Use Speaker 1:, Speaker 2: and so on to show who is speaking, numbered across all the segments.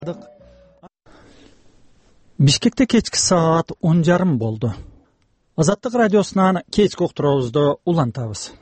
Speaker 1: Бишкекте кечки саат 10:30 болду. Азаттык радиосунан кечки уктуруубузду улантабыз.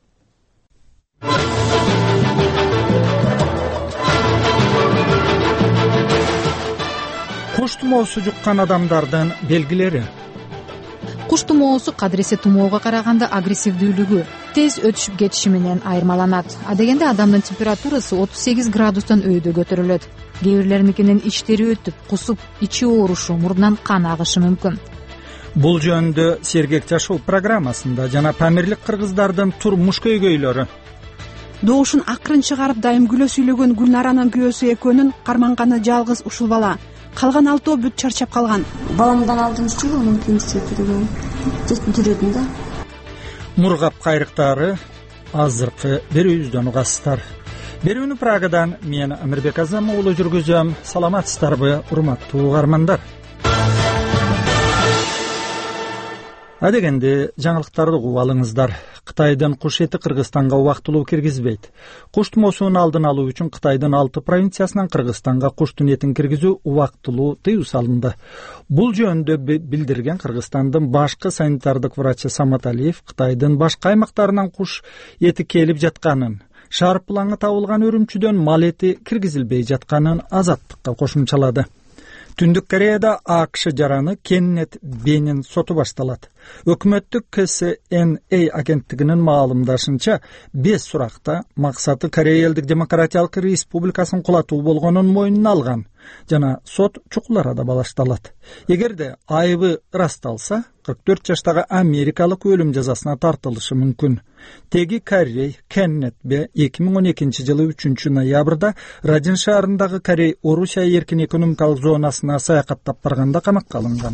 Speaker 1: Куш тумоосу жуккан адамдардын белгилери.
Speaker 2: Куш тумоосу кадыресе тумоого караганда агрессивдүүлүгү, тез өтүшүп кетиши менен айырмаланат. Адегенде адамдын температурасы 38 градустан өйдө көтөрүлөт. Кээ бирлеринин иштери өтүп, кусуп, ичи оорушу, мурдунан кан агышы мүмкүн.
Speaker 1: Бул жөнүндө Сергек жашоо программасында жана Памирлик кыргыздардын турмуш көйгөйлөрү.
Speaker 3: Добушун акырын чыгарып дайым күлө сүйлөгөн Гүлнаранын күйөөсү экөөнүн карманганы жалгыз ушул бала. Калган 6 бүт чарчап калган.
Speaker 4: Баламдан алдымчы анын кийинчи түрүгөн жүрөдүм да.
Speaker 1: Мургап кайрыктары азыркы берүүбүздөн угасыздар. Берүүнү Прагадан мен Амирбек Азам уулу жүргүзөм. Саламатсыздарбы, урматтуу угармандар? Адегенде жаңылыктарды угуп алыңыздар. Кытайдын куш эти Кыргызстанга убактылуу киргизбейт. Куш тумоосунун алдын алуу үчүн Кытайдын 6 провинциясынан Кыргызстанга куштун этин киргизүү убактылуу тыюу салынды. Бул жөнүндө билдирген Кыргызстандын башкы санитардык врачы Самат Алиев Кытайдын башка аймактарынан куш эти келип жатканын, шарпылаңы табылган өрүмчүдөн мал эти киргизилбей жатканын Азаттыкка кошумчалады. Түндүк Кореяда АКШ жараны Кеннет Бенин соту башталат. Өкмөттүк КСНА агенттигинин маалымдашынча, 5 суракта максаты Корея Элдик Демократиялык Республикасын кулатуу болгонун мойнуна алган жана сот чукул арада башталат. Эгерде айыбы ырасталса, 44 жаштагы америкалык өлүм жазасына тартылышы мүмкүн. Теги Корей Кеннет Б 2012 жылы 3 ноябрда Раджин шаарындагы Корей Орусия эркин экономикалык зонасына саякаттап барганда камакка алынган.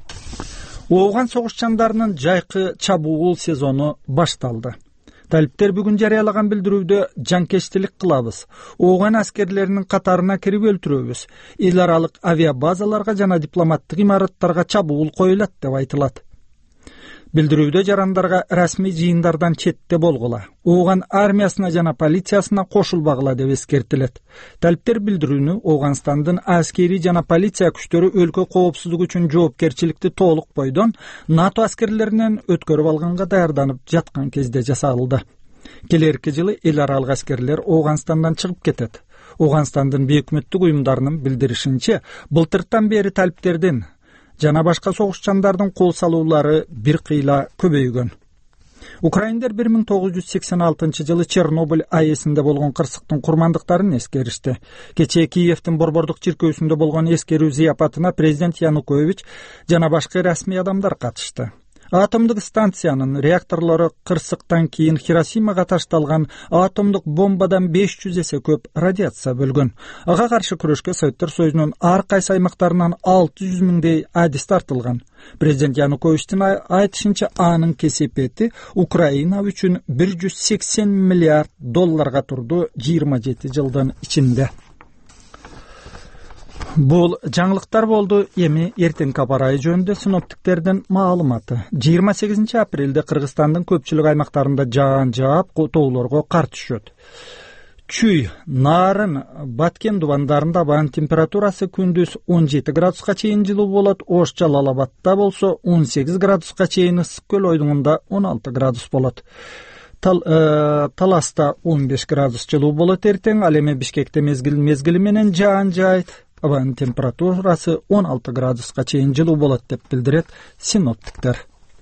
Speaker 1: Ооган согушчандарынын жайкы чабуул сезону башталды. Талиптер бүгүн жарыялаган билдирүүдө жанкечтилик кылабыз. Ооган аскерлеринин катарына кирип өлтүрөбүз. Эл аралык авиабазаларга жана дипломаттык имараттарга чабуул коюлат деп айтылат. Билдирүүдө жарандарга расмий жыйындардан четте болгула, Ооган армиясына жана полициясына кошулбагыла деп эскертилет. Талиптер билдирүүнү Ооганстандын аскери жана полиция күчтөрү өлкө коопсуздугу үчүн жоопкерчиликти толук бойдон НАТО аскерлеринен өткөрүп алганга даярданып жаткан кезде жасалды. Келерки жылы эл аралык аскерлер Ооганстандан чыгып кетет. Ооганстандын бейөкмөттүк уюмдарынын билдиришинче, былтыртан бери талиптердин жана башка согушчандардын кол салуулары бир кыйла көбөйгөн. Украиндер 1986 жылы Чернобыль АЭСинде болгон кырсыктын курмандыктарын эскеришти. Кечээ Киевдин Борбордук чиркөөсүндө болгон эскерүү зыяпатына президент Янукович жана башка расмий адамдар катышты. Атомдук станциянын реакторлору кырсыктан кийин Хиросимага ташталган атомдук бомбадан 500 эсе көп радиация бөлгөн. Ага каршы күрөшкө Советтер Союзунун ар кайсы аймактарынан 600 миңдей адис тартылган. Президент Януковичтин айтышынча, анын кесепети Украина үчүн 180 миллиард долларга турду 27 жылдын ичинде. Бул жаңылыктар болду. Эми эртеңки аба ырайы жөнүндө синоптиктердин маалыматы. 28 апрелде Кыргызстандын көпчүлүк аймактарында жаан жаап, тоолорго кар түшөт. Чүй, Нарын, Баткен дубандарында абанын температурасы күндүз 17 градуска чейин жылуу болот. Ош, Жалал Абадта болсо 18 градуска чейин, Ысык көл ойдуңунда 16 градус болот. Таласта 15 градус жылуу болот эртең. Ал эми Бишкекте мезгили менен жаан жаайт. Абанын температурасы 16 градуска чейин жылуу болот деп билдирет синоптиктер.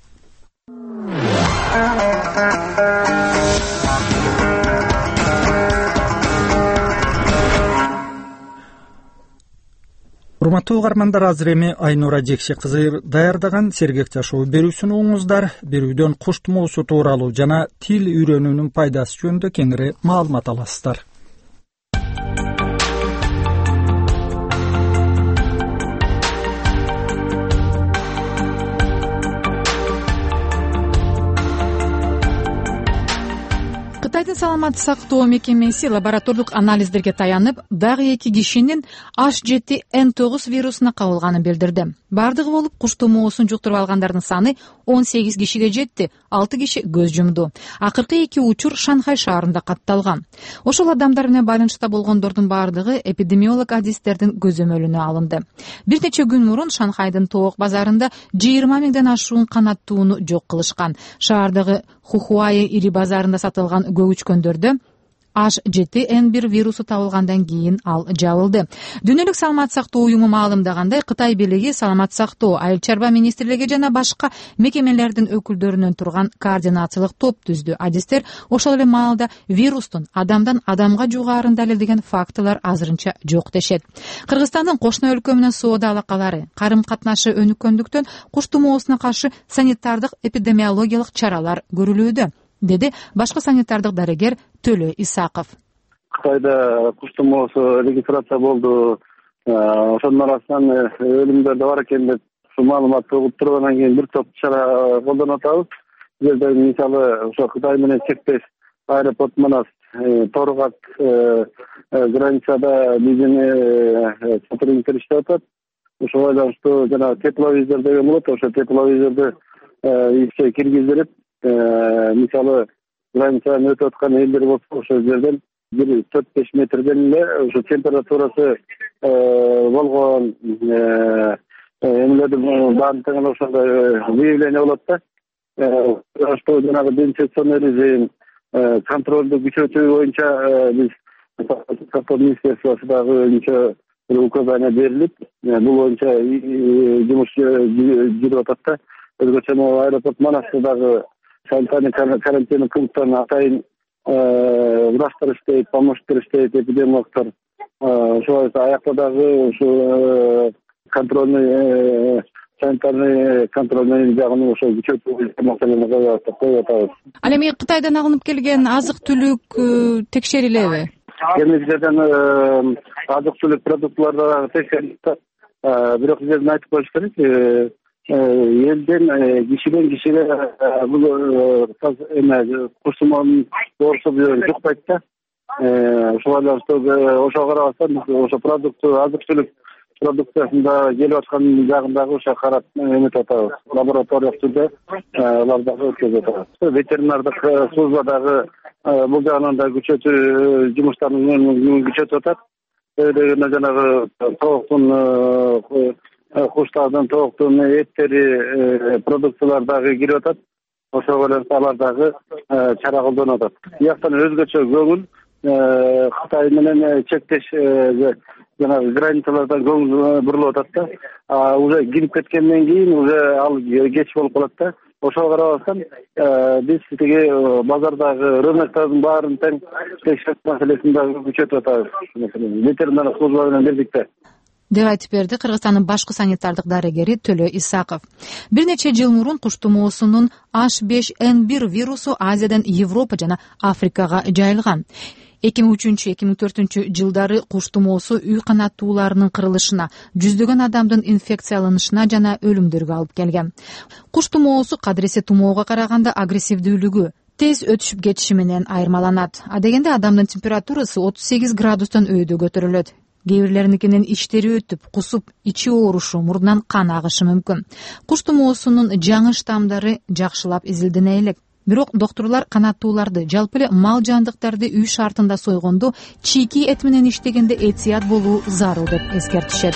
Speaker 1: Урматтуу угармандар, азыр эми Айнура Жекше кызы даярдаган Сергек жашоо берүүсүн угуңуздар. Берүүдөн куш тумоосу тууралуу жана тил үйрөнүүнүн пайдасы жөнүндө кеңири маалымат аласыздар.
Speaker 2: Кытайдын саламаттык сактоо мекемеси лаборатордук анализдерге таянып, дагы 2 кишинин H7N9 вирусуна кабылганын билдирди. Бардыгы болуп куш тумоосун жуктуруп алгандардын саны 18 кишиге жетти, 6 киши көз жумду. Акыркы 2 учур Шанхай шаарында катталган. Ошол адамдар менен байланышта болгондордун бардыгы эпидемиолог адистердин көзөмөлүнө алынды. Бир нече күн мурун Шанхайдын тоок базарында 20 миңден ашуун канаттууну жок кылышкан. Шаардагы Хухуай ири базарында сатылган көгүчкөндөрдө H7N1 вирусу табылгандан кийин ал жабылды. Дүйнөлүк саламаттык сактоо уюму маалымдагандай, Кытай бийлиги саламаттык сактоо, айыл чарба министрлиги жана башка мекемелердин өкүлдөрүнөн турган координациялык топ түздү. Адистер ошол эле маалда вирустун адамдан адамга жугаарын далилдеген фактылар азырынча жок дешет. Кыргызстандын кошуна өлкө менен соода алакалары, карым катнашы өнүккөндүктөн куш тумоосуна каршы санитардык эпидемиологиялык чаралар көрүлүүдө, деди башкы санитардык дарыгер Төлө Исаков.
Speaker 5: Кытайда куш тумоосу регистрация болду. Ошонун арасынан өлүмдөр да бар экен деп маалыматты угуп тургандан кийин бир топ чара колдонуп атабыз. Жерде мисалы ошо Кытай менен чектеш аэропорт Манас, Торгак границада бизин сотрудниктер иштеп атат. Ошого байланыштуу жана тепловизор деген болот. Ошо тепловизорду ишке киргизилип, мисалы границадан өтүп аткан элдер болсо ошол жерден 4-5 метрден эле ошо температурасы болгон эмелердин баарын тең ошондой выявление болот да. Что жанагы дезинфекционный режим, контролду күчөтүү боюнча биз сактоо министерствосундагы боюнча указания берилип, бул боюнча жумуш жүрүп атат да. Өзгөчө аэропорт Манастагы санитарный карантин пункттарына атайын врачтар иштейт, помощниктер иштейт, эпидемиологдор. Ошол аякта дагы ушу контрольный санитарный контрольный жагын ошо күчөтүү маселени коюп атабыз.
Speaker 2: Ал эми Кытайдан алынып келген азык-түлүк текшерилеби?
Speaker 5: Кемектерден азык-түлүк продуктларды текшерилет. Бирок жерин айтып коюш керек. Элден кишиден кишиге бул куш тумоонун оорусу жукпайт да. Ошого байланыштуу ошого карабастан ошо продукты азык-түлүк продукциясында келип аткан жагындагы ошо карап эметип атабыз. Лабораториялык түрдө алар дагы өткөзүп атабыз. Ветеринардык служба дагы бул жагынан да күчөтүү жумуштарын күчөтүп атат. Дегенде жанагы тооктун куштардын тооктун эттери продукциялар дагы кирип атат. Ошого байланыштуу алар дагы чара колдонуп атат. Бияктан өзгөчө көңүл Кытай менен чектеш жанагы границалардан көңүл бурулуп атат да. Уже кирип кеткенден кийин уже ал кеч болуп калат да. Ошого карабастан биз тиги базардагы рыноктардын баарын тең текшерүү маселесин дагы күчөтүп атабыз. Ветеринарлык служба менен бирдикте
Speaker 2: деп айтып берди Кыргызстандын башкы санитардык дарыгери Төлө Исаков. Бир нече жыл мурун куш тумоосунун H5N1 вирусу Азиядан Европа жана Африкага жайылган. 2003-2004 жылдары куш тумоосу үй канаттууларынын кырылышына, жүздөгөн адамдын инфекцияланышына жана өлүмдөргө алып келген. Куш тумоосу кадыресе тумоого караганда агрессивдүүлүгү, тез өтүшүп кетиши менен айырмаланат. Адегенде адамдын температурасы 38 градустан өйдө көтөрүлөт. Кээ бирлериникинен иштери өтүп, кусуп, ичи оорушу, мурдунан кан агышы мүмкүн. Куш тумоосунун жаңы штамдары жакшылап изилдене элек. Бирок доктурлар канаттууларды, жалпы эле мал жандыктарды үй шартында сойгондо чийки эт менен иштегенде этият болуу зарыл деп эскертишет.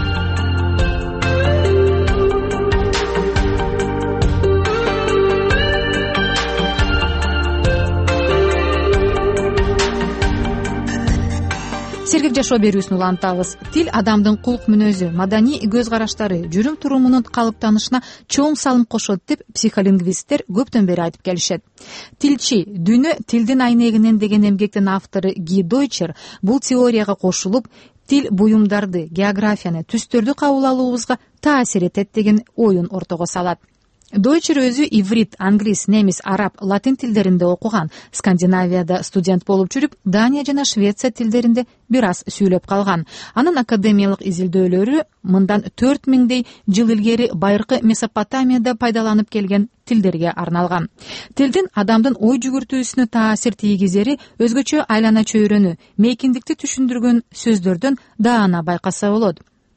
Speaker 2: Сергек жашоо берүүсүн улантабыз. Тил адамдын кулк мүнөзү, маданий көз караштары, жүрүм турумунун калыптанышына чоң салым кошот деп психолингвисттер көптөн бери айтып келишет. Тилчи, дүйнө тилдин айнегинен деген эмгектин автору Ги Дойчер бул теорияга кошулуп, тил буюмдарды, географияны, түстөрдү кабыл алуубузга таасир этет деген оюн ортого салат. Дойчер өзү иврит, англис, немис, араб, латин тилдеринде окуган. Скандинавияда студент болуп жүрүп, Дания жана Швеция тилдеринде бир аз сүйлөп калган. Анын академиялык изилдөөлөрү мындан 4000 жыл илгери байыркы Месопотамияда пайдаланып келген тилдерге арналган. Тилдин адамдын ой жүгүртүүсүнө таасир тийгизери өзгөчө айлана чөйрөнү, мейкиндикти түшүндүргөн сөздөрдөн даана байкаса болот.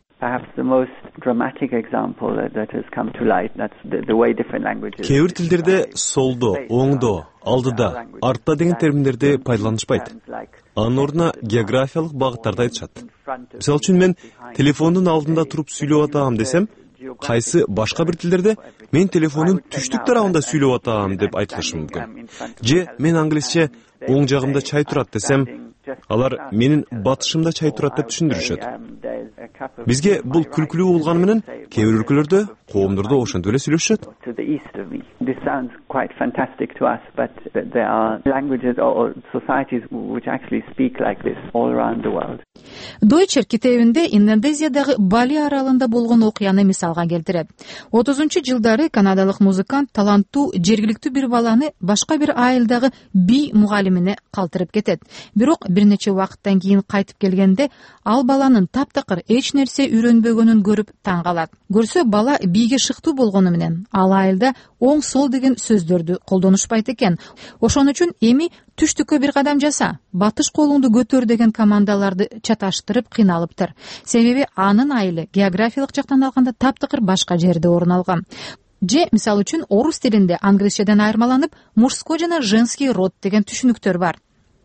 Speaker 6: Кейбир тилдерде солдо, оңдо, алдыда, артта деген терминдерди пайдаланышпайт. Анын ордуна географиялык багыттарды айтышат. Мисалы үчүн мен телефондун алдында туруп сүйлөп атам десем, кайсы башка бир тилдерде мен телефондун түштүк тарабында сүйлөп атам деп айтылышы мүмкүн. Же мен англисче оң жагымда чай турат десем, алар менин батышымда чай турат деп түшүндүрүшөт. Бизге бул күлкүлүү болгону менен кээ бир өлкөлөрдө, коомдордо ошентип эле сүйлөшүшөт.
Speaker 2: Дойчер китебинде Индонезиядагы Бали аралында болгон окуяны мисалга келтирет. 30-жылдары канадалык музыкант таланттуу жергиликтүү бир баланы башка бир айылдагы би мугалимине калтырып кетет. Бирок бир нече убакыттан кийин кайтып келгенде ал баланын таптакыр эч нерсе үйрөнбөгөнүн көрүп таң калат. Көрсө бала биге шыктуу болгону менен ал айылда оң сол деген сөздөрдү колдонушпайт экен. Ошон үчүн эми түштүккө бир кадам жаса, батыш колуңду көтөр деген командаларды чаташтырып кыйналыптыр. Себеби анын айылы географиялык жактан алганда таптакыр башка жерде орун алган. Же мисалы үчүн орус тилинде англисчеден айырмаланып мужской жана женский род деген түшүнүктөр бар.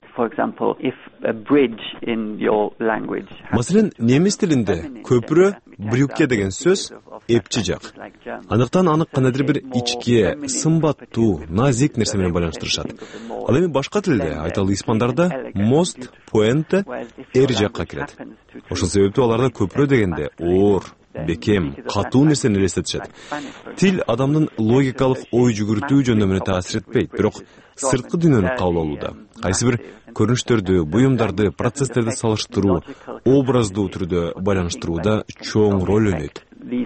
Speaker 6: Маселен, немис тилинде көпүрө брюкке деген сөз эпчи жак. Андыктан аны кандайдыр бир ичке, сымбаттуу, назик нерсе менен байланыштырышат. Ал эми башка тилде, айталы испандарда мост, пуэнте эр жакка кирет. Ошол себептүү аларда көпүрө дегенде оор, бекем, катуу нерсени элестетишет. Тил адамдын логикалык ой жүгүртүү жөндөмүнө таасир этпейт, бирок сырткы дүйнөнү кабыл алууда. Кайсы бир көрүнүштөрдү, буюмдарды, процесстерди салыштыруу, образдуу түрдө байланыштырууда чоң роль ойнойт.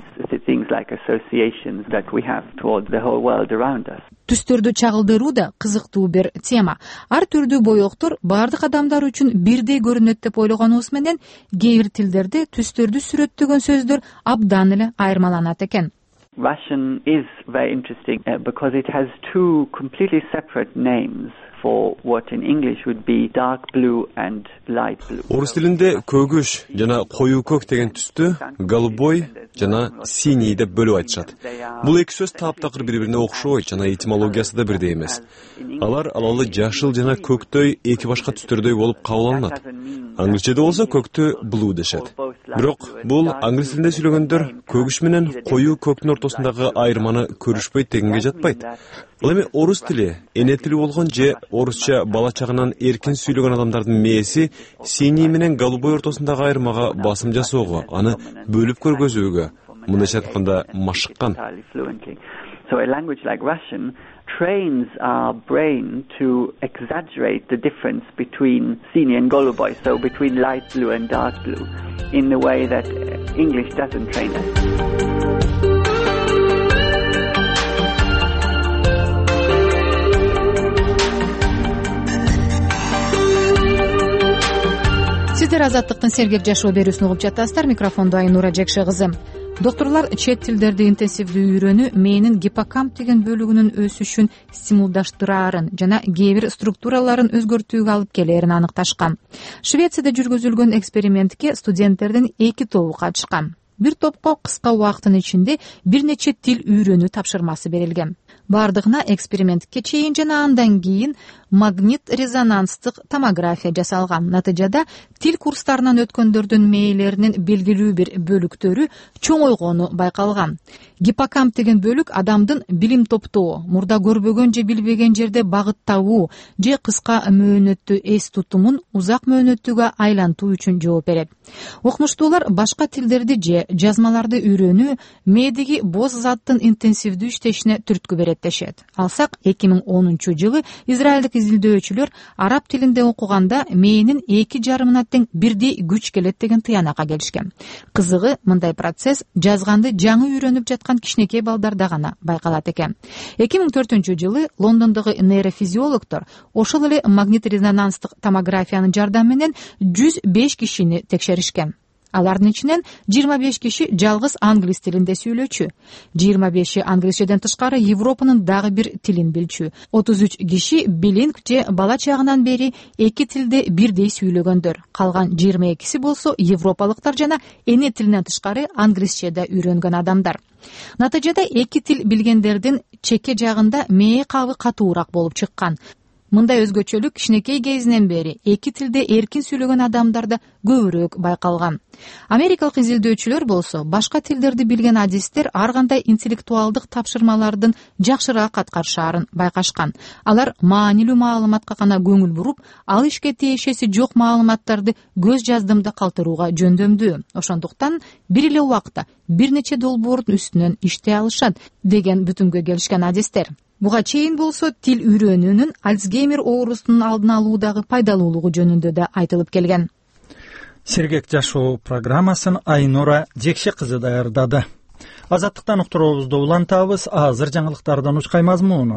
Speaker 2: Түстөрдү чагылдыруу да кызыктуу бир тема. Ар түрдүү боёктор бардык адамдар үчүн бирдей көрүнөт деп ойлогонубуз менен кээ бир тилдерде түстөрдү сүрөттөгөн сөздөр абдан эле айырмаланат экен.
Speaker 7: Russian is very interesting because it has two completely separate names for what in English would be dark blue and light blue.
Speaker 6: Орус тилинде көгүш жана коюу көк деген түстү голубой жана синий деп бөлүп айтышат. Бул эки сөз таптакыр бири-бирине окшойт жана этимологиясы да бирдей эмес. Алар алалы жашыл жана көктөй эки башка түстөрдөй болуп кабыл алынат. Англисчеде болсо көктү blue дешет. Бирок бул англис тилинде сүйлөгөндөр көгүш менен коюу көктүн ортосундагы айырманы көрүшпөйт дегенге жатпайт. Ал эми орус тили, эне тили болгон же орусча бала чагынан эркин сүйлөгөн адамдардын мээси синий менен голубой ортосундагы айырмага басым жасоого, аны бөлүп көргөзүүгө, мындайча айтканда машыккан.
Speaker 7: So a language like Russian trains our brain to exaggerate the difference between sini and goluboy, so between light blue and dark blue, in the way that English doesn't train us.
Speaker 2: Сиздер Азаттыктын сергек жашоо берүүсүн угуп жатасыздар. Микрофондо Айнура Жекше кызы. Доктурлар чет тилдерди интенсивдүү үйрөнүү мээнин гиппокамп деген бөлүгүнүн өсүшүн стимулдаштыраарын жана кээ бир структураларын өзгөртүүгө алып келээрин аныкташкан. Швецияда жүргүзүлгөн экспериментке студенттердин эки тобу катышкан. Бир топко кыска убакыттын ичинде бир нече тил үйрөнүү тапшырмасы берилген. Бардыгына экспериментке чейин жана андан кийин магнит-резонанстык томография жасалган. Натыйжада тил курстарынан өткөндөрдүн мээлеринин белгилүү бир бөлүктөрү чоңойгону байкалган. Гиппокамп деген бөлүк адамдын билим топтоо, мурда көрбөгөн же билбеген жерде багыт табуу же кыска мөөнөттүү эс тутумун узак мөөнөттүүгө айлантуу үчүн жооп берет. Окумуштуулар башка тилдерди же жазмаларды үйрөнүү мээдеги боз заттын интенсивдүү иштешине түрткү берет дешет. Алсак 2010-жылы израилдик изилдөөчүлөр араб тилинде окуганда мээнин 2,5 тең бирдей күч келет деген тыянакка келишкен. Кызыгы, мындай процесс жазганды жаңы үйрөнүп жаткан кичинекей балдарда гана байкалат экен. 2004-жылы Лондондогу нейрофизиологдор ошол эле магнит-резонанстык томографиянын жардамы менен 105 кишини текшеришкен. Алардын ичинен 25 киши жалгыз англис тилинде сүйлөчү, 25 англисчеден тышкары Европанын дагы бир тилин билчү, 33 киши билинг же бала чагынан бери эки тилде бирдей сүйлөгөндөр, калган 22 болсо европалыктар жана эне тилинен тышкары англисчеде үйрөнгөн адамдар. Натыйжада эки тил билгендердин чеке жагында мээ кабы катуураак болуп чыккан. Мындай өзгөчөлүк кичинекей кезинен бери эки тилде эркин сүйлөгөн адамдарда көбүрөөк байкалган. Америкалык изилдөөчүлөр болсо башка тилдерди билген адистер ар кандай интеллектуалдык тапшырмалардын жакшыраак аткарышаарын байкашкан. Алар маанилүү маалыматка гана көңүл буруп, ал ишке тиешеси жок маалыматтарды көз жаздымда калтырууга жөндөмдүү. Ошондуктан бир эле убакта бир нече долбоордун үстүнөн иштей алышат деген бүтүмгө келишкен адистер. Буга чейин болсо тил үйрөнүүнүн Альцгеймер оорусунун алдын алуудагы пайдалуулугу жөнүндө да айтылып келген.
Speaker 1: Сергек жашоо программасын Айнура Жекше кызы даярдады. Азаттыктан уктуруубузду улантабыз, азыр жаңылыктардан учкай мазмуну.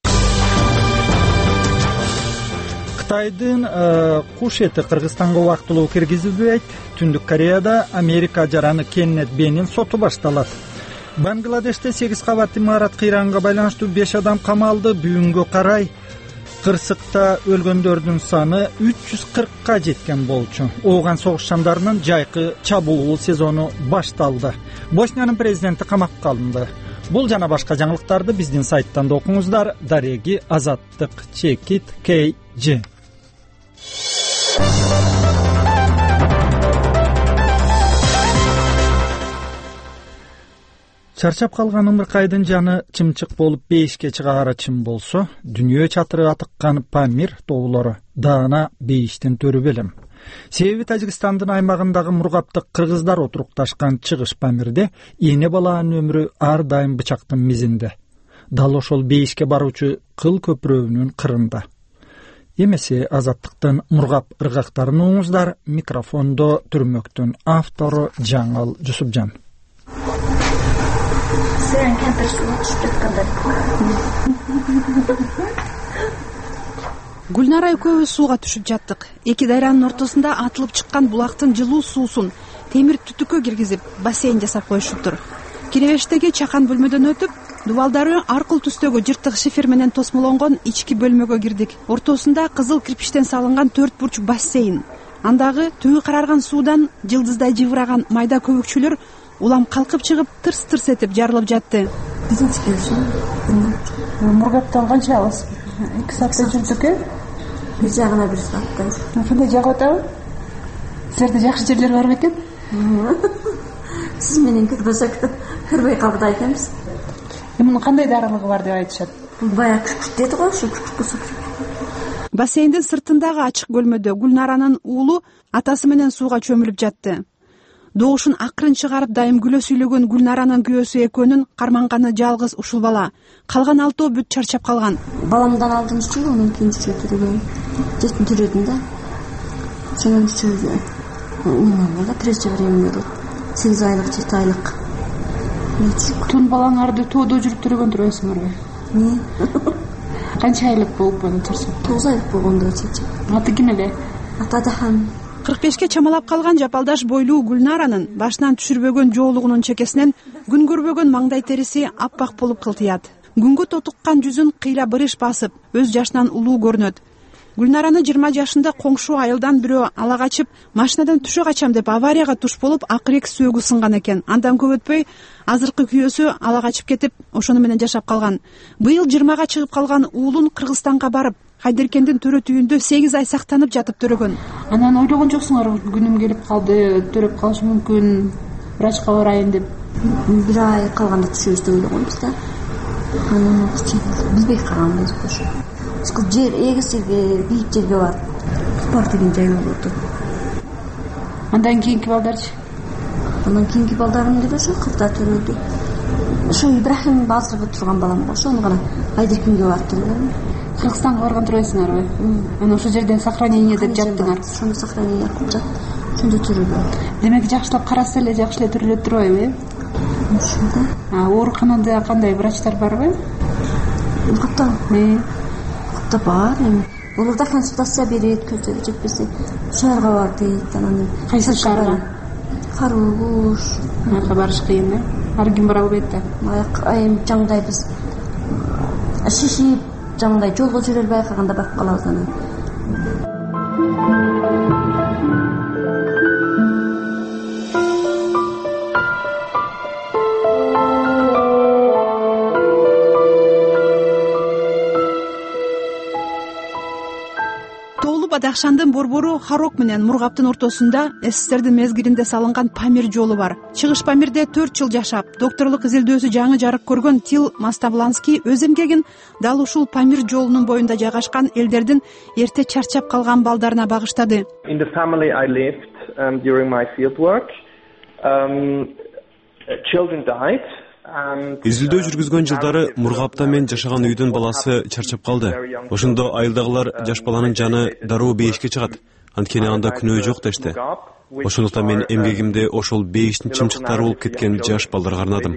Speaker 1: Кытайдын куш эти Кыргызстанга убактылуу киргизилбейт. Түндүк Кореяда Америка жараны Кеннет Бенин соту башталат. Бангладеште 8 кабат имарат кыйранга байланыштуу 5 адам камалды. Бүгүнгө карай кырсыкта өлгөндөрдүн саны 340ка жеткен болчу. Ооган согушчандарынын жайкы чабуул сезону башталды. Босниянын президенти камакка алынды. Бул жана башка жаңылыктарды биздин сайттан да окуңуздар. Дареги Азаттык Чекит KG. Чарчап калган Ымыркайдын жаны чымчык болуп бейишке чыгаары чын болсо, дүнүйө чатыры атыккан Памир тоолору даана бейиштен төрү белем. Себеби Тажикстандын аймагындагы мургаптык кыргыздар отурукташкан чыгыш Памирде эне баланын өмүрү ар дайым бычактын мизинде. Дал ошол бейишке баруучу кыл көпүрөөнүн кырында. Эмесе Азаттыктын мургап ыргактарын угуңуздар. Микрофондо Түрмөктүн автору Жаңыл Жусупжан.
Speaker 3: Гүлнара экөөбүз сууга түшүп жаттык. Эки дайранын ортосунда атылып чыккан булактын жылуу суусун темир түтүккө киргизип, бассейн жасап коюшуптур. Киребештеги чакан бөлмөдөн өтүп, дубалдары аркыл түстөгү жыртык шифер менен тосмолонгон ички бөлмөгө кирдик. Ортосунда кызыл кирпичтен салынган 4 бурчук бассейн. Андагы түгү карарган суудан жылдыздай жыбыраган майда көбүкчүлөр улам калкып чыгып, тырс-тырс этип жарылып жатты.
Speaker 8: Мургаптан канча аласыз? 2 саатта жүрдүк,
Speaker 4: Бир жагына бир сааттай.
Speaker 8: Кандай жагып атабы? Силерде жакшы жерлер бар бекен?
Speaker 4: Сиз менен күтбөсөк көрбөй калды экенбиз.
Speaker 8: Мунун кандай дарылыгы бар деп айтышат?
Speaker 4: Баягы күкүрт деди го, ушу күкүрт болсо.
Speaker 3: Бассейндин сыртындагы ачык бөлмөдө Гүлнаранын уулу атасы менен сууга чөмүлүп жатты. Добушун акырын чыгарып дайым күлө сүйлөгөн Гүлнаранын күйөөсү экөөнүн карманганы жалгыз ушул бала. Калган 6 бүт чарчап калган.
Speaker 4: Баламдан алдымчы анан кийинчи түрөгөн. Жетин түрөдүм да. Сенин үчүн умумда третье время болот. 8 айлык, 7 айлык.
Speaker 8: Тун балаңарды тоодо жүрүп түрөгөн турасыңарбы? Канча айлык болуп чарчап?
Speaker 4: 9 айлык болгондо чечип.
Speaker 8: Аты ким эле?
Speaker 4: Атадахан.
Speaker 3: 45ке чамалап калган жапалдаш бойлуу Гүлнаранын башынан түшүрбөгөн жоолугунун чекесинен күн көрбөгөн маңдай териси аппак болуп кылтыят. Күнгө тотуккан жүзүн кыйла бырыш басып, өз жашынан улуу көрүнөт. Гүлнараны 20 жашында коңшу айылдан бирөө ала качып, машинадан түшө качам деп аварияга туш болуп, акырек сөөгү сынган экен. Андан көп өтпөй, азыркы күйөөсү ала качып кетип, ошону менен жашап калган. Быйыл 20га чыгып калган уулун Кыргызстанга барып, Хайдеркендин төрөт үйүндө 8 ай сактанып жатып төрөгөн.
Speaker 8: Анан ойлогон жоксуңарбы, күнүм келип калды, төрөп калышы мүмкүн, врачка барайын деп?
Speaker 4: Бир ай калганда түшөбүз деп ойлогонбуз да. Анан билбей калганбыз ошо. Ушул жер эгиси бийик жерге барып, бар деген жай болду.
Speaker 8: Андан кийинки балдарчы?
Speaker 4: Анан кийинки балдарым деле ошо кырда төрөлдү. Ошо Ибрахим базарга турган балам ошо аны гана Айдеркинге барып төрөлдүм.
Speaker 8: Кыргызстанга барган турасыңарбы? Анан ошол жерден сохранение деп жаттыңар.
Speaker 4: Ошону сохранение кылып жат. Ошондо төрөлдүм.
Speaker 8: Демек жакшылап караса эле жакшы эле төрөлөт турбайбы?
Speaker 4: Ошондо.
Speaker 8: Ооруканада кандай врачтар барбы?
Speaker 4: Катта бар эми. Олар да консультация берет, көздөр жетпесе шаарга бар дейт. Анан
Speaker 8: кайсы шаарга?
Speaker 4: Карууш.
Speaker 8: Ага барыш кыйын, э? Ар ким бара албайт да.
Speaker 4: Айым жаңдай биз шишип жаңдай жолго жүрө албай калганда барып калабыз анан.
Speaker 3: Бадахшандын борбору Харок менен Мургаптын ортосунда СССРдин мезгилинде салынган Памир жолу бар. Чыгыш Памирде 4 жыл жашап, докторлук изилдөөсү жаңы жарык көргөн Тил Маставланский өз эмгегин дал ушул Памир жолунун боюнда жайгашкан элдердин эрте чарчап калган балдарына багыштады.
Speaker 9: In the family I lived during my field work, children died.
Speaker 6: Изилдөө жүргүзгөн жылдары Мургапта мен жашаган үйдүн баласы чарчап калды. Ошондо айылдагылар жаш баланын жаны дароо бейишке чыгат. Анткени анда күнөө жок дешти. Ошондуктан мен эмгегимди ошол бейиштин чымчыктары болуп кеткен жаш балдарга арнадым.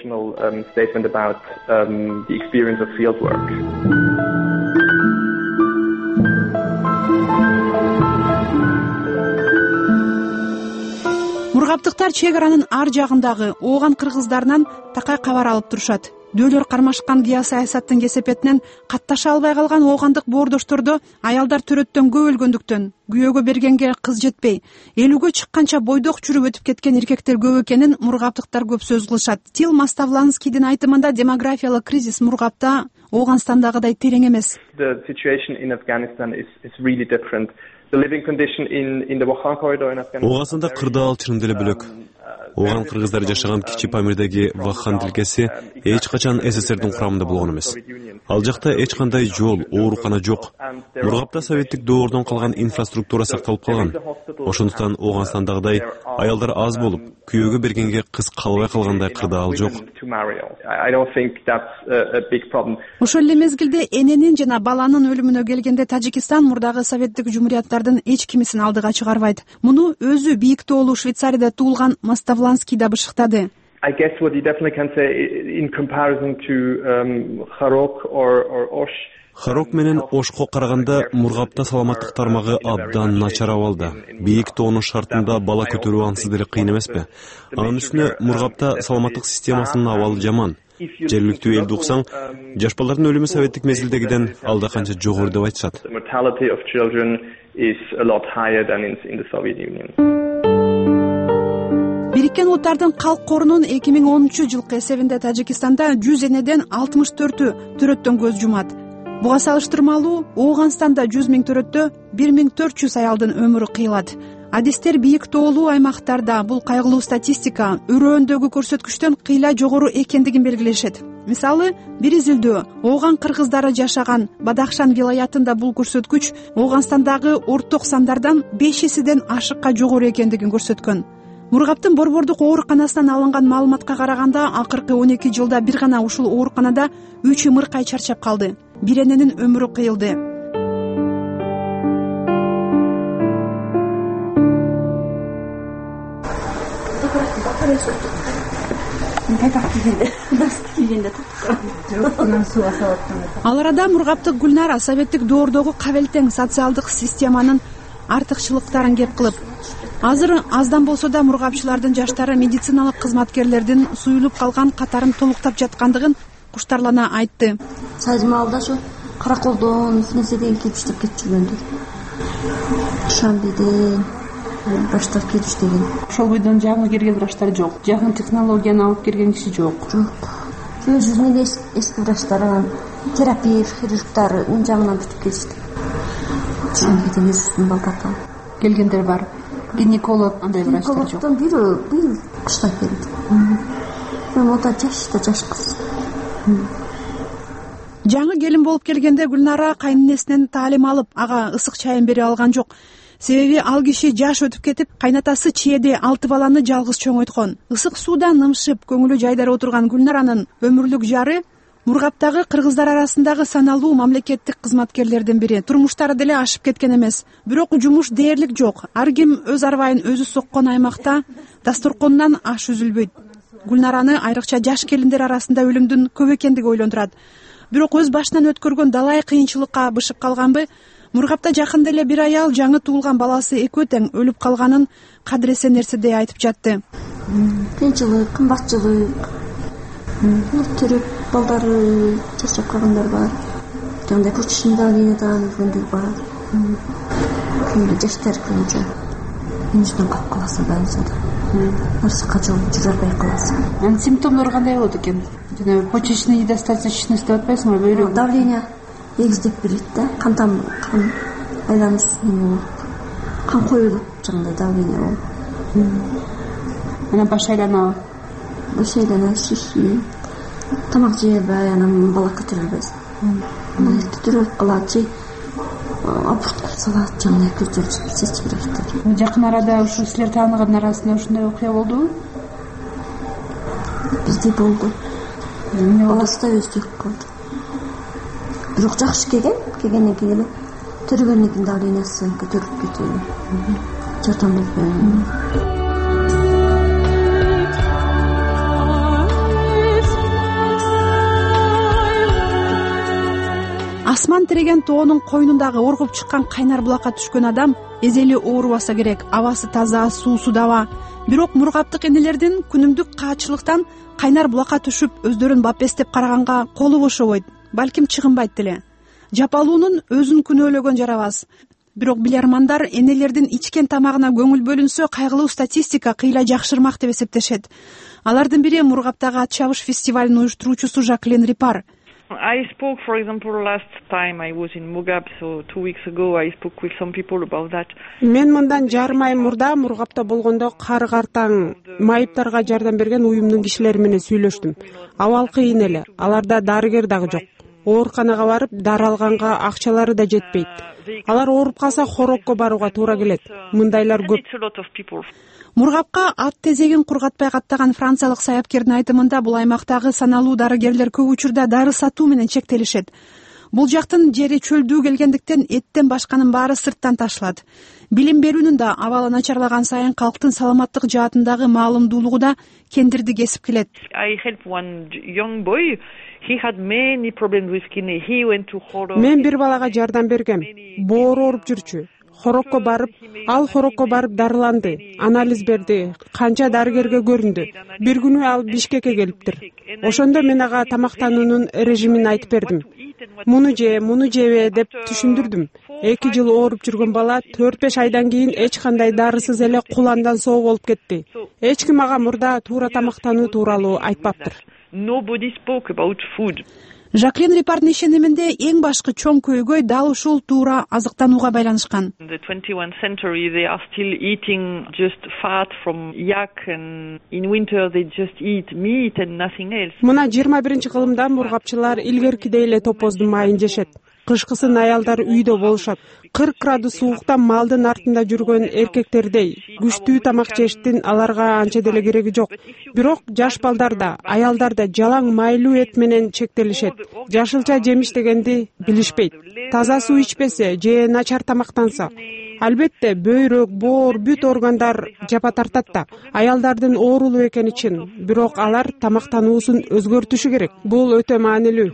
Speaker 3: Мургаптыктар чек аранын ар жагындагы ооган кыргыздарынан такай кабар алып турушат. Дөөлөр кармашкан геосаясаттын кесепетинен катташа албай калган оогандык боордоштордо аялдар төрөттөн көп өлгөндүктөн, күйөөгө бергенге кыз жетпей, элүүгө чыкканча бойдок жүрүп өтүп кеткен эркектер көп экенин мургаптыктар көп сөз кылышат. Тил Маставланскийдин айтымында демографиялык кризис Мургапта Ооганстандагыдай терең эмес.
Speaker 9: The situation in Afghanistan is really different. The living condition in the Wakhan corridor in Afghanistan.
Speaker 6: Оогансанда кырдаал чын деле бөлөк. Ооган кыргыздар жашаган кичи Памирдеги Вакхан тилкеси эч качан СССРдин курамында болгон эмес. Ал жакта эч кандай жол, оорукана жок. Мургапта советтик доордон калган инфраструктура сакталып калган. Ошондуктан Ооганстандагыдай аялдар аз болуп, күйөөгө бергенге кыз калбай калгандай кырдаал жок.
Speaker 3: Ошол эле мезгилде эненин жана баланын өлүмүнө келгенде Тажикистан мурдагы советтик жумурияттардын эч кимисин алдыга чыгарбайт. Муну өзү бийик тоолуу Швейцарияда туулган Маставланский да бышыктады.
Speaker 9: I guess what you definitely can say in comparison to Харок or Osh.
Speaker 6: Харок менен Ошко караганда Мургапта саламаттык тармагы абдан начар абалда. Бийик тоонун шартында бала көтөрүү ансыз деле кыйын эмеспи? Анын үстүнө Мургапта саламаттык системасынын абалы жаман. Жергиликтүү элди уксаң, жаш балдардын өлүмү советтик мезгилдегиден алда канча жогору деп айтышат.
Speaker 9: Mortality of children is a lot higher than in the Soviet Union.
Speaker 3: Бириккен Уттардын калк корунун 2010-жылкы эсебинде Тажикстанда 100 энеден 64-ü төрөттөн көз жумат. Буга салыштырмалуу Ооганстанда 100 000 төрөттө 1400 аялдын өмүрү кыйылат. Адистер бийик тоолуу аймактарда бул кайгылуу статистика өрөөндөгү көрсөткүчтөн кыйла жогору экендигин белгилешет. Мисалы, бир изилдөө ооган кыргыздары жашаган Бадахшан вилаятында бул көрсөткүч Ооганстандагы орток сандардан 5 эседен ашыкка жогору экендигин көрсөткөн. Мургаптын борбордук ооруканасынан алынган маалыматка караганда, акыркы 12 жылда бир гана ушул ооруканада 3 ымыркай чарчап калды. Бир эненин өмүрү кыйылды. Ал арада Мургаптык Гүлнара советтик доордогу кабелтең социалдык системанын артыкчылыктарын кеп кылып, азыр аздан болсо да мургапчылардын жаштары медициналык кызматкерлердин суюлуп калган катарын толуктап жаткандыгын куштарлана айтты.
Speaker 4: Сайзмалда ошо Караколдон нерседен келип иштеп кетип жүргөндүр. Шамбиден баштап келип иштеген.
Speaker 8: Ошол бойдон жаңы келген врачтар жок. Жаңы технологияны алып келген киши жок.
Speaker 4: Өзүнүн эски врачтары, терапевт, хирургдар жагынан бүтүп келишти. Шамбиден өзүнүн балдары
Speaker 8: келгендер бар. Гинеколог андай врачтар жок.
Speaker 4: Гинекологдон бир кышта келди. Мота жаш кыз.
Speaker 3: Жаңы келин болуп келгенде Гүлнара кайненесинен таалим алып, ага ысык чайын бере алган жок. себеби ал киши жаш өтүп кетип, кайнатасы чээде 6 баланы жалгыз чоңойткон. Ысык суудан нымшып, көңүлү жайдара отурган Гүлнаранын өмүрлүк жары Мургаптагы кыргыздар арасындагы саналуу мамлекеттик кызматкерлердин бири. Турмуштары деле ашып кеткен эмес. Бирок жумуш дээрлик жок. Ар ким өз арбайын өзү соккон аймакта дасторконунан аш үзүлбөйт. Гүлнараны айрыкча жаш келиндер арасында өлүмдүн көп экендиги ойлондурат. Бирок өз башынан өткөргөн далай кыйынчылыкка бышып калганбы? Мургапта жакында эле бир аял жаңы туулган баласы экөө тең өлүп калганын кадыресе нерседей айтып жатты.
Speaker 4: Кыйынчылык, кымбатчылык, төрөп балдары чачап калгандар бар. Жандай почечный линиядан өлгөндөр бар. Күйүлө жаштар көбүнчө үндүстөн калып каласы больницада. Арсыкка жүрө албай каласы.
Speaker 8: Анын симптомдору кандай болот экен? Жана почечный недостаточность деп атпайсыңбы? Бөйрөк
Speaker 4: давление эгиздеп берет да, кан айланыш кан коюлуп жандай давление болуп.
Speaker 8: Анан баш айланабы?
Speaker 4: Баш айлана, шиши, тамак жей албай, анан бала көтөрө албайсың. Төрөлүп калат же аборт кылсалат, жандай көтөрүп чечип берет.
Speaker 8: Жакын арада ушу силер тааныгандын арасында ушундай окуя болдубу?
Speaker 4: Бизде болду. Баласы да өздүк калды. Бирок жакшы келгенден кийин эле төрөгөндүн давлениясы көтөрүлүп кетти. Жардам берген.
Speaker 3: Асман тиреген тоонун койнундагы оргуп чыккан кайнар булакка түшкөн адам эзели оорубаса керек. Абасы таза, суусу даба. Бирок мургаптык энелердин күнүмдүк каачылыктан кайнар булакка түшүп өздөрүн бапестеп караганга колу бошобойт, балким чыгынбайт деле. Жапалуунун өзүн күнөөлөгөн жарабас. Бирок билармандар энелердин ичкен тамагына көңүл бөлүнсө, кайгылуу статистика кыйла жакшырмак деп эсептешет. Алардын бири Мургаптагы ат чабыш фестивалынын уюштуруучусу Жаклин Рипар.
Speaker 10: I spoke, for example, last time I was in Mugab, so 2 weeks ago I spoke with some people about that.
Speaker 11: Мен мындан жарым ай мурда Мургапта болгондо кар картаң майыптарга жардам берген уюмдун кишилери менен сүйлөштүм. Абал кыйын эле, аларда дарыгер дагы жок. Ооруканага барып дары алганга акчалары да жетпейт. Алар ооруп калса хорокко барууга туура келет. Мындайлар көп.
Speaker 3: Мургапка ат тезегин кургатпай каттаган франциялык саяпкердин айтымында бул аймактагы саналуу дарыгерлер көп учурда дары сатуу менен чектелишет. Бул жактын жери чөлдүү келгендиктен эттен башканын баары сырттан ташылат. Билим берүүнүн да абалы начарлаган сайын калктын саламаттык жаатындагы маалымдуулугу да кендирди кесип келет.
Speaker 11: Мен бир балага жардам бергем. Боору ооруп жүрчү. Хорокко барып, ал хорокко барып дарыланды, анализ берди, канча дарыгерге көрүндү. Бир күнү ал Бишкекке келиптир. Ошондо мен ага тамактануунун режимин айтып бердим. Муну жебе деп түшүндүрдүм. 2 жыл ооруп жүргөн бала 4-5 айдан кийин эч кандай дарысыз эле куландан соо болуп кетти. Эч ким ага мурда туура тамактануу тууралуу айтпаптыр.
Speaker 3: Жаклин Рипардын ишениминде эң башкы чоң көйгөй дал ушул туура азыктанууга байланышкан.
Speaker 11: Мына 21-кылымда мургапчылар илгеркидей эле топоздун майын жешет. Кышкысын аялдар үйдө болушат. 40 градус сууктан малдын артында жүргөн эркектердей күчтүү тамак жештин аларга анча деле кереги жок. Бирок жаш балдар да, аялдар да жалаң майлуу эт менен чектелишет. Жашылча жемиш дегенди билишпейт. Таза суу ичпесе же начар тамактанса, албетте бөйрөк, боор, бүт органдар жапа тартат да. Аялдардын оорулуу экени чын, бирок алар тамактануусун өзгөртүшү керек. Бул өтө маанилүү.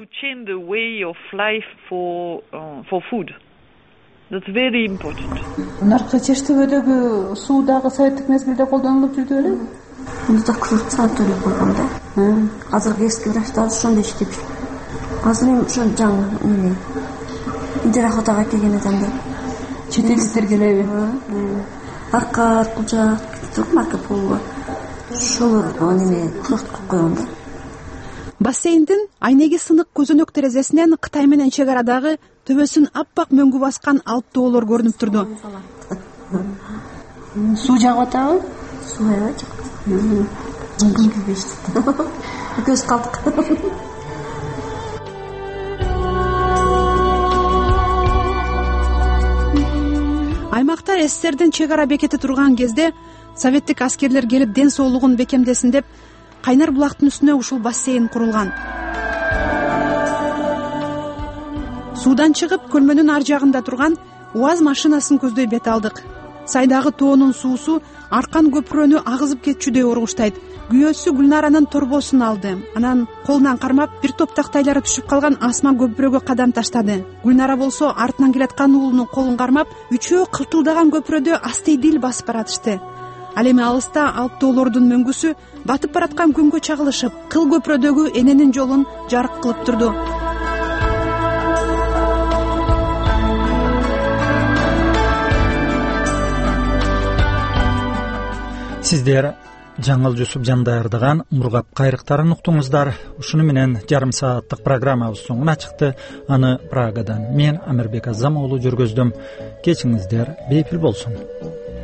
Speaker 10: That's very important.
Speaker 8: Наркы чештебедеги суу дагы советтик мезгилде колдонулуп жүрдү беле?
Speaker 4: Мында курорт санаторий болгон да. Азыркы эски врачтар ошондо иштеп жүр. Азыр эми ошо жаңы эмне интерахотага келген адамдар
Speaker 8: чет элдиктер келеби?
Speaker 4: Арка Аркулжа, Марко Поло. Ошолор эме курорт кылып койгон да.
Speaker 3: Бассейндин айнеги сынык көзөнөк терезесинен Кытай менен чек арадагы төбөсүн аппак мөңгү баскан алыптоолор көрүнүп турду.
Speaker 8: Суу жагып атабы?
Speaker 4: Суу аябай жагат. Көз калдык.
Speaker 3: аймакта СССРдин чек ара бекети турган кезде советтик аскерлер келип ден соолугун бекемдесин деп Кайнар булактын үстүнө ушул бассейн курулган. Суудан чыгып көлмөнүн ар жагында турган УАЗ машинасын көздөй бет алдык. Сайдагы тоонун суусу Аркан көпүрөнү агызып кетчүдөй ургуштайт. Күйөөсү Гүлнаранын торбосун алды. Анан колунан кармап бир топ тактайлары түшүп калган асма көпүрөгө кадам таштады. Гүлнара болсо артынан келаткан уулунун колун кармап, үчөө кылтылдаган көпүрөдө астейдил басып баратышты. Ал эми алыста алптоолордун мөңгүсү батып бараткан күнгө чагылышып, кыл көпүрөдөгү эненин жолун жарык кылып турду.
Speaker 1: Сиздер Жаңыл Жусупжан даярдаган Мургап кайрыктарын уктуңуздар. Ушуну менен жарым сааттык программабыз соңуна чыкты. Аны Прагадан мен Амирбек Азам уулу жүргөздүм. Кечиңиздер бейпил болсун.